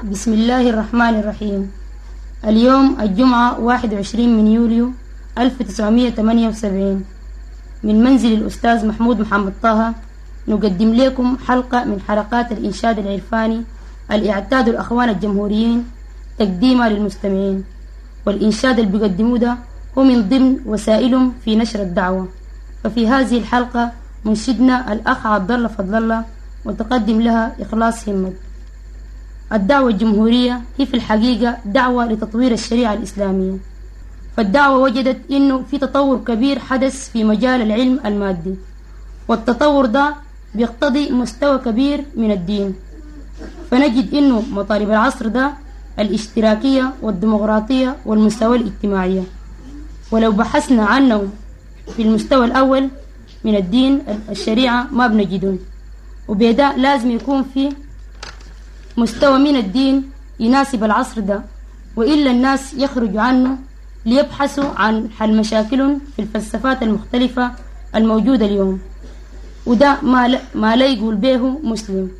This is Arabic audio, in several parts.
بسم الله الرحمن الرحيم. اليوم الجمعة 21 من يوليو 1978 من منزل الأستاذ محمود محمد طه نقدم لكم حلقة من حلقات الإنشاد العرفاني الإعداد الأخوان الجمهوريين تقديمها للمستمعين. والإنشاد اللي بيقدموه ده هو من ضمن وسائلهم في نشر الدعوة. ففي هذه الحلقة منشدنا الأخ عبد الله فضل الله وتقدم لها إخلاص همت. الدعوة الجمهورية هي في الحقيقة دعوة لتطوير الشريعة الإسلامية، فالدعوة وجدت إنه في تطور كبير حدث في مجال العلم المادي، والتطور ده بيقتضي مستوى كبير من الدين، فنجد إنه مطالب العصر ده الاشتراكية والديمقراطية والمساواة الاجتماعية. ولو بحثنا عنه في المستوى الأول من الدين الشريعة ما بنجدون، وبدا لازم يكون في مستوى من الدين يناسب العصر ده، وإلا الناس يخرجوا عنه ليبحثوا عن حل مشاكلهم في الفلسفات المختلفة الموجودة اليوم، وده ما لا يقول به مسلم.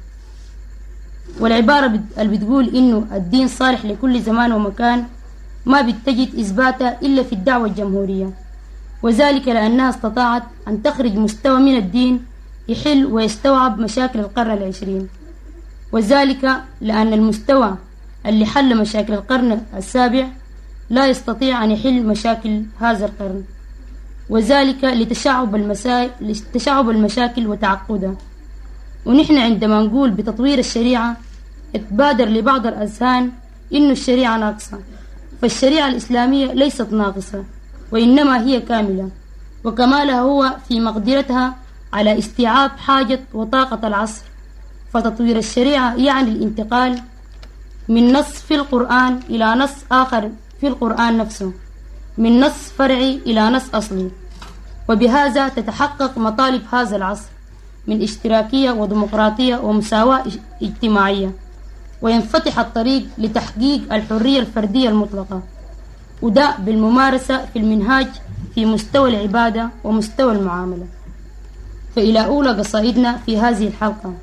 والعبارة اللي بتقول إنه الدين صالح لكل زمان ومكان ما بتجد إثباتها إلا في الدعوة الجمهورية، وذلك لأنها استطاعت أن تخرج مستوى من الدين يحل ويستوعب مشاكل القرن العشرين، وذلك لأن المستوى اللي حل مشاكل القرن السابع لا يستطيع أن يحل مشاكل هذا القرن، وذلك لتشعب المشاكل وتعقدها. ونحن عندما نقول بتطوير الشريعة اتبادر لبعض الأذهان إنه الشريعة ناقصة، فالشريعة الإسلامية ليست ناقصة، وإنما هي كاملة، وكمالها هو في مقدرتها على استيعاب حاجة وطاقة العصر. فتطوير الشريعة يعني الانتقال من نص في القرآن إلى نص آخر في القرآن نفسه، من نص فرعي إلى نص أصلي، وبهذا تتحقق مطالب هذا العصر من اشتراكية وديمقراطية ومساواة اجتماعية، وينفتح الطريق لتحقيق الحرية الفردية المطلقة، وده بالممارسة في المنهاج في مستوى العبادة ومستوى المعاملة. فإلى أولى قصائدنا في هذه الحلقة.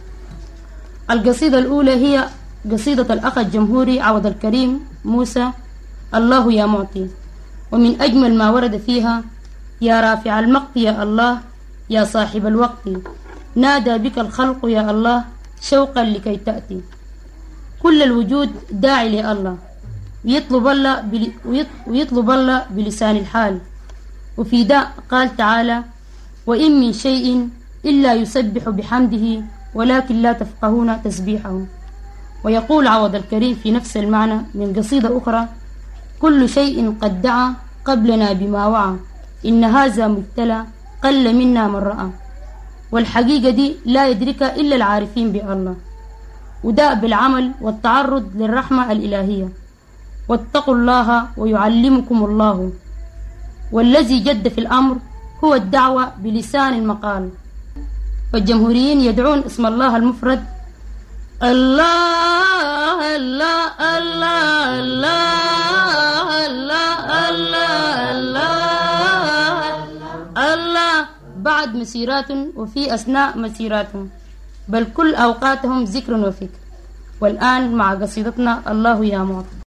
القصيدة الأولى هي قصيدة الأخ الجمهوري عوض الكريم موسى الله يا معطي، ومن أجمل ما ورد فيها: يا رافع المقت يا الله يا صاحب الوقت، نادى بك الخلق يا الله شوقا لكي تأتي. كل الوجود داعي لله ويطلب الله بلسان الحال. وفي ده قال تعالى: وإن من شيء إلا يسبح بحمده ولكن لا تفقهون تسبيحه. ويقول عوض الكريم في نفس المعنى من قصيدة أخرى: كل شيء قد دعا قبلنا بما وعى، إن هذا مبتلى قل منا من رأى. والحقيقة دي لا يدركها إلا العارفين بالله، وده بالعمل والتعرض للرحمة الإلهية. واتقوا الله ويعلمكم الله. والذي جد في الأمر هو الدعوة بلسان المقال. فالجمهوريين يدعون اسم الله المفرد الله الله الله الله الله الله الله بعد مسيرات وفي أثناء مسيراتهم، بل كل أوقاتهم ذكر وفكر. والآن مع قصيدتنا الله يا معطي.